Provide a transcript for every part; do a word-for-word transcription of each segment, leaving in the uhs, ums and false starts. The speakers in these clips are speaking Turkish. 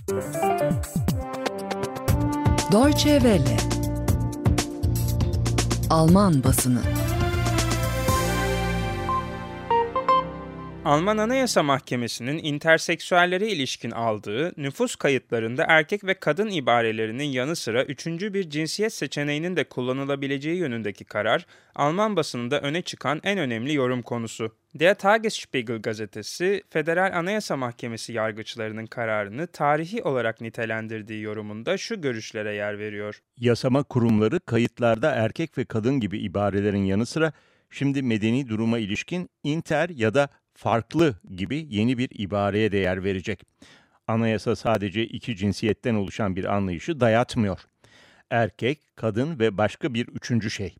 Deutsche Welle. Alman basını. Alman Anayasa Mahkemesi'nin interseksüellere ilişkin aldığı nüfus kayıtlarında erkek ve kadın ibarelerinin yanı sıra üçüncü bir cinsiyet seçeneğinin de kullanılabileceği yönündeki karar, Alman basınında öne çıkan en önemli yorum konusu. Der Tagesspiegel gazetesi, Federal Anayasa Mahkemesi yargıçlarının kararını tarihi olarak nitelendirdiği yorumunda şu görüşlere yer veriyor. Yasama kurumları kayıtlarda erkek ve kadın gibi ibarelerin yanı sıra şimdi medeni duruma ilişkin inter ya da farklı gibi yeni bir ibareye de yer verecek. Anayasa sadece iki cinsiyetten oluşan bir anlayışı dayatmıyor. Erkek, kadın ve başka bir üçüncü şey.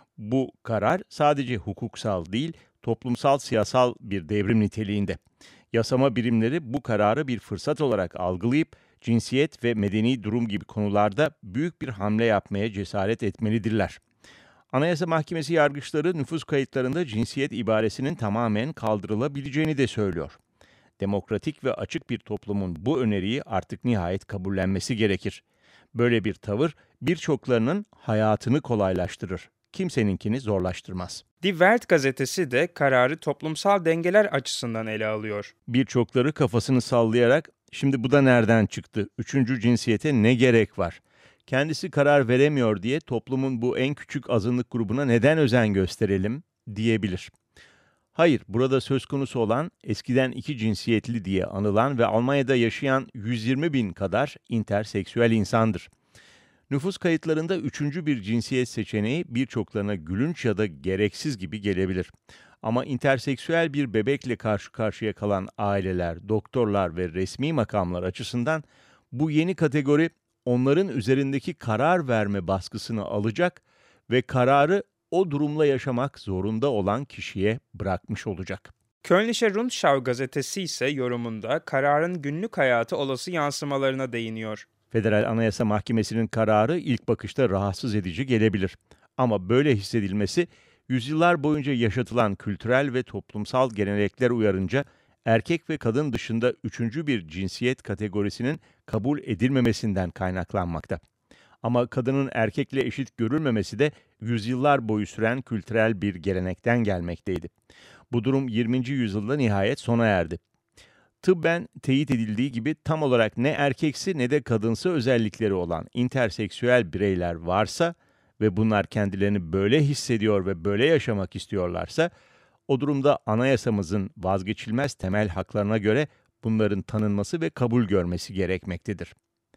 Bu karar sadece hukuksal değil, toplumsal siyasal bir devrim niteliğinde. Yasama birimleri bu kararı bir fırsat olarak algılayıp cinsiyet ve medeni durum gibi konularda büyük bir hamle yapmaya cesaret etmelidirler. Anayasa Mahkemesi yargıçları nüfus kayıtlarında cinsiyet ibaresinin tamamen kaldırılabileceğini de söylüyor. Demokratik ve açık bir toplumun bu öneriyi artık nihayet kabullenmesi gerekir. Böyle bir tavır birçoklarının hayatını kolaylaştırır, kimseninkini zorlaştırmaz. Die Welt gazetesi de kararı toplumsal dengeler açısından ele alıyor. Birçokları kafasını sallayarak, şimdi bu da nereden çıktı, üçüncü cinsiyete ne gerek var? Kendisi karar veremiyor diye toplumun bu en küçük azınlık grubuna neden özen gösterelim diyebilir. Hayır, burada söz konusu olan eskiden iki cinsiyetli diye anılan ve Almanya'da yaşayan yüz yirmi bin kadar interseksüel insandır. Nüfus kayıtlarında üçüncü bir cinsiyet seçeneği birçoklarına gülünç ya da gereksiz gibi gelebilir. Ama interseksüel bir bebekle karşı karşıya kalan aileler, doktorlar ve resmi makamlar açısından bu yeni kategori onların üzerindeki karar verme baskısını alacak ve kararı o durumla yaşamak zorunda olan kişiye bırakmış olacak. Kölnische Rundschau gazetesi ise yorumunda kararın günlük hayatı olası yansımalarına değiniyor. Federal Anayasa Mahkemesi'nin kararı ilk bakışta rahatsız edici gelebilir. Ama böyle hissedilmesi, yüzyıllar boyunca yaşatılan kültürel ve toplumsal gelenekler uyarınca erkek ve kadın dışında üçüncü bir cinsiyet kategorisinin kabul edilmemesinden kaynaklanmakta. Ama kadının erkekle eşit görülmemesi de yüzyıllar boyu süren kültürel bir gelenekten gelmekteydi. Bu durum yirminci yüzyılda nihayet sona erdi. Tıbben teyit edildiği gibi tam olarak ne erkeksi ne de kadınsı özellikleri olan interseksüel bireyler varsa ve bunlar kendilerini böyle hissediyor ve böyle yaşamak istiyorlarsa, o durumda anayasamızın vazgeçilmez temel haklarına göre bunların tanınması ve kabul görmesi gerekmektedir.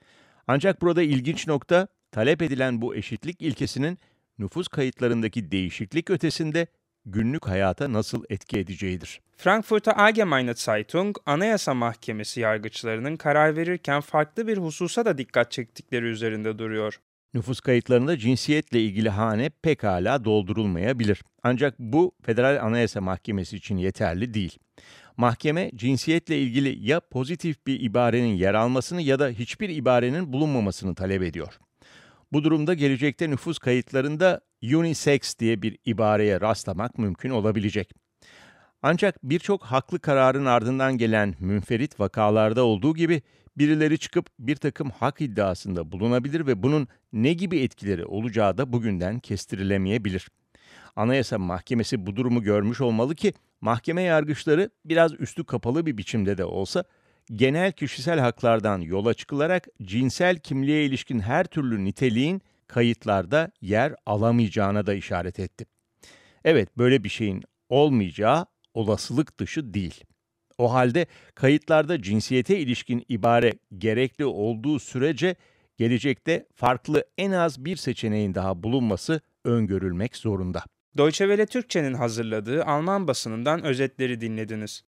Ancak burada ilginç nokta, talep edilen bu eşitlik ilkesinin nüfus kayıtlarındaki değişiklik ötesinde günlük hayata nasıl etki edeceğidir. Frankfurter Allgemeine Zeitung, Anayasa Mahkemesi yargıçlarının karar verirken farklı bir hususa da dikkat çektikleri üzerinde duruyor. Nüfus kayıtlarında cinsiyetle ilgili hane pekala doldurulmayabilir. Ancak bu Federal Anayasa Mahkemesi için yeterli değil. Mahkeme, cinsiyetle ilgili ya pozitif bir ibarenin yer almasını ya da hiçbir ibarenin bulunmamasını talep ediyor. Bu durumda gelecekte nüfus kayıtlarında unisex diye bir ibareye rastlamak mümkün olabilecek. Ancak birçok haklı kararın ardından gelen münferit vakalarda olduğu gibi birileri çıkıp bir takım hak iddiasında bulunabilir ve bunun ne gibi etkileri olacağı da bugünden kestirilemeyebilir. Anayasa Mahkemesi bu durumu görmüş olmalı ki mahkeme yargıçları biraz üstü kapalı bir biçimde de olsa genel kişisel haklardan yola çıkılarak cinsel kimliğe ilişkin her türlü niteliğin kayıtlarda yer alamayacağına da işaret etti. Evet, böyle bir şeyin olmayacağı olasılık dışı değil. O halde kayıtlarda cinsiyete ilişkin ibare gerekli olduğu sürece gelecekte farklı en az bir seçeneğin daha bulunması öngörülmek zorunda. Deutsche Welle Türkçe'nin hazırladığı Alman basınından özetleri dinlediniz.